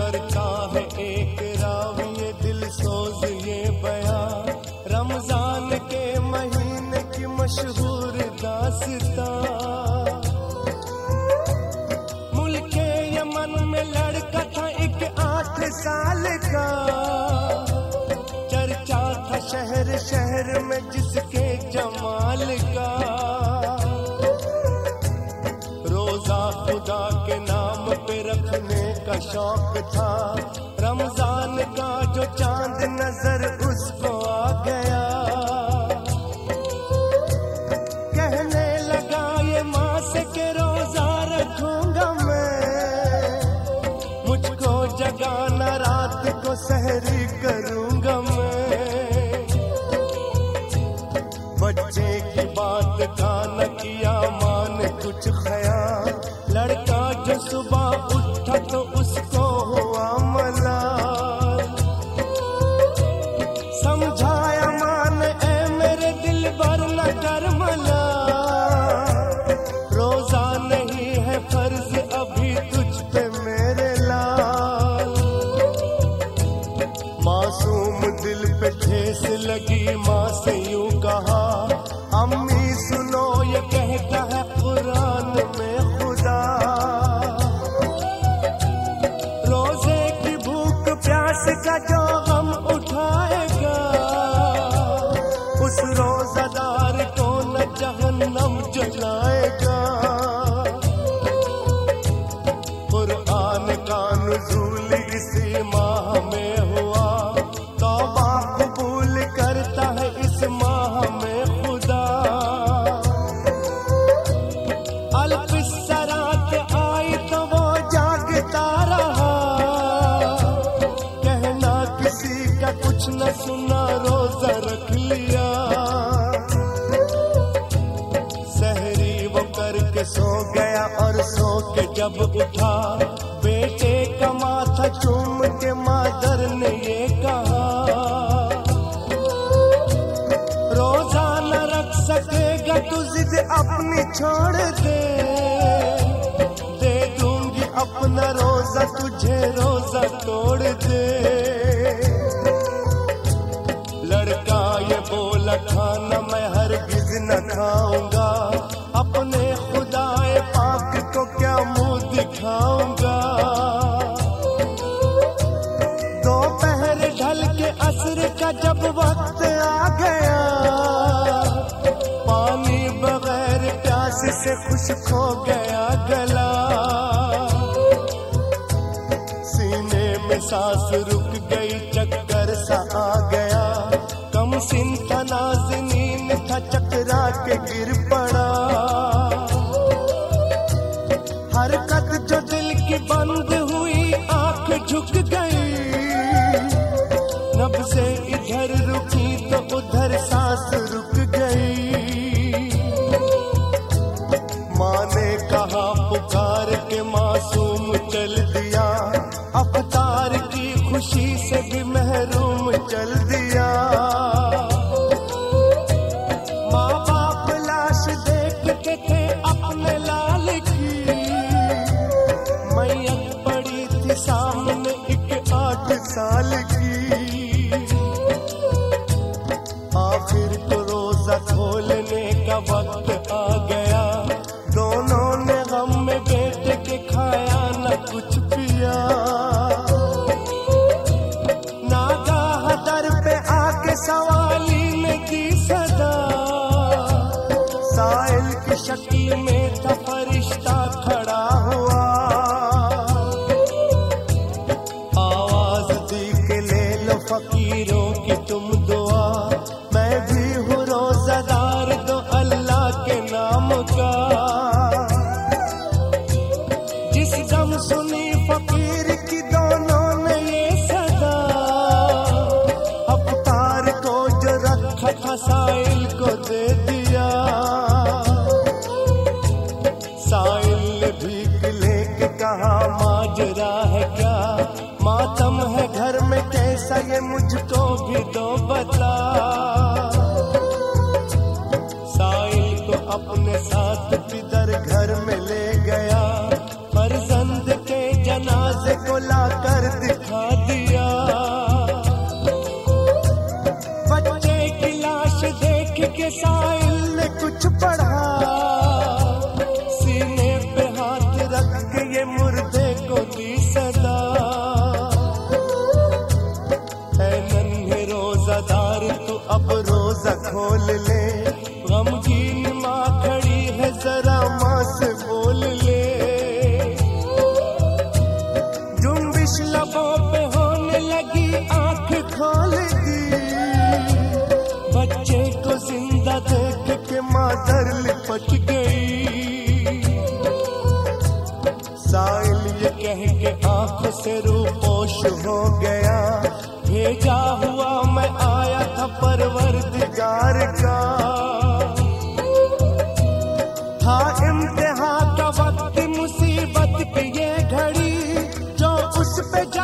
करता है एक रावी दिल सोज ये बयां, रमजान के महीने की मशहूर दास्तां। मुल्के यमन में लड़का था एक 8 साल का, चर्चा था शहर शहर में जिसके जमाल का। रोजा खुदा के नाम पे रखने का शौक था, रमजान का जो चांद नजर उसको आ गया। कहने लगा ये माँ से के रोजा रखूंगा मैं, मुझको जगाना रात को सहरी करूंगा मैं। बच्चे की बात का न किया मान कुछ ख्याल, लड़का जो सुबह उठा तो उसको हुआ मलाल। समझाया मान ए मेरे दिल भर न कर मलाल, रोजा नहीं है फर्ज अभी तुझ पे मेरे लाल। मासूम दिल पे ठेस लगी, माँ से यूं कहा, अम्मी सुनो ये कहता है कुरान में खुदा। रोजे की भूख प्यास का जो गम उठाएगा, उस रोजादार को न जहन्नम जलाएगा। कुरान का नुज़ूल इसी माह में हुआ, तौबा कबूल करता है इस माह में खुदा। अल्पिसरात आई तो वो जागता रहा, कहना किसी का कुछ न सुना रोजा रख लिया। सहरी वो करके सो गया और सो के जब उठा, बेटे का माथा चूम के मादर ने ये कहा, रोजा न रख सकेगा तू जिद अपनी छोड़ दे दूंगी अपना रोजा तुझे रोजा तोड़ दे। लड़का ये बोला खाना मैं हरगिज न खाऊंगा, अपने खुदाए पाक को क्या मुंह दिखाऊंगा। दोपहर ढल के असर का जब वक्त आ गया, पानी बगैर प्यास से खुश्क हो गया गला। सीने में सांस रुक गई, चक्कर सा आ गया, कम सिन था नाज़नीन था चकरा के गिर पड़ा। हरकत जो दिल की बंद हुई, आंख झुक गई, नब्ज़े इधर रुकी तो उधर सांस रुक गई। माँ ने कहा पुकार के मासूम चल दिया, अफ्तार की खुशी से भी महरूम चल दिया। माँ बाप लाश देखते थे अपने लाल की, मैयत पड़ी थी सामने एक 8 साल की। आखिर को रोजा खोलने का वक्त आ गया, दोनों ने गम में बेटे के खाया न कुछ पिया। नागाह दर पे आके सवाली ने दी सदा, साइल की शक्ल में था फरिश्ता खड़ा हुआ। आवाज दी के ले लो फकीरों की तुम दुआ, मैं भी हूँ रोजादार दो अल्लाह के नाम का। जिस दम सुनी फकीर की दोनों ने ये सदा, अफ्तार को जो रखा था साइल को दे दिया। साइल ने भीख लेके कहा माजरा है क्या, मातम है घर में कैसा ये मुझको भी दो बता। साइल को अपने साथ पिदर घर में ले गया, फर्जंद के जनाजे को ला कर दिया। बारिश लबों पे होने लगी आंख खोल दी। बच्चे को जिंदा देख के मादर लिपट गई। साहिल ये कह के आंखों से रूपोश हो गया, भेजा हुआ मैं आया था परवरदिगार का। था इम्तिहान का वक्त, मुसीबत की ये घड़ी, जो उस पे